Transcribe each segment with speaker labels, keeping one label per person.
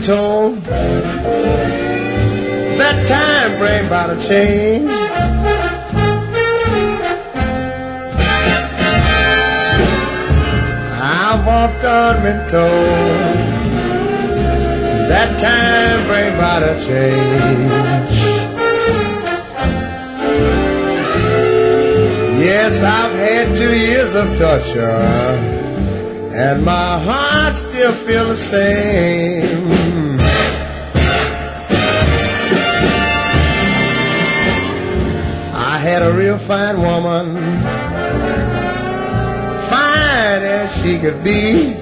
Speaker 1: been told that time bring about a change. I've often been told that time bring about a change. Yes, I've had 2 years of torture, and my heart still feels the same. I had a real fine woman, fine as she could be.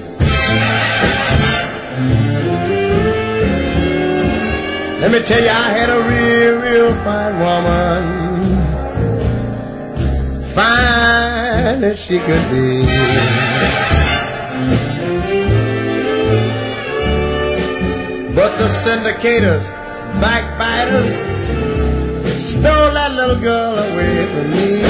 Speaker 1: Let me tell you, I had a real fine woman, fine as she could be. But the syndicators, backbiters, stole that little girl away from me.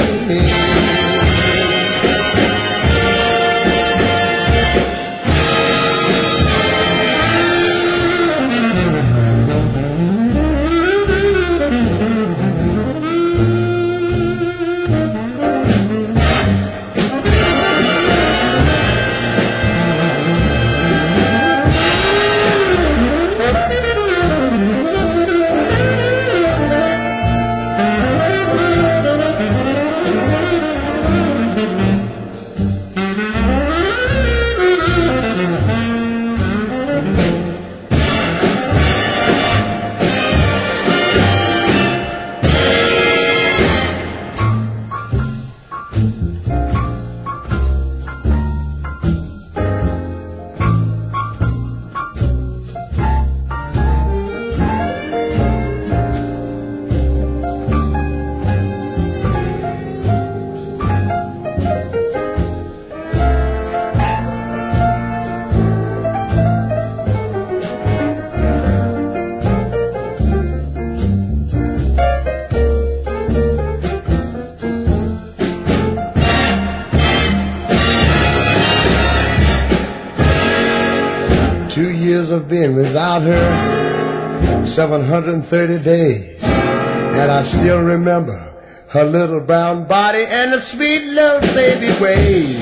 Speaker 1: Of being without her, 730 days, and I still remember her little brown body and the sweet little baby ways.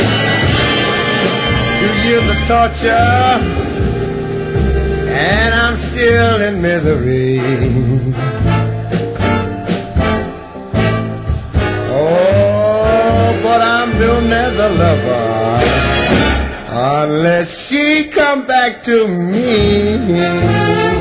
Speaker 1: 2 years of torture, and I'm still in misery. Oh, but I'm doomed as a lover unless she come back to me.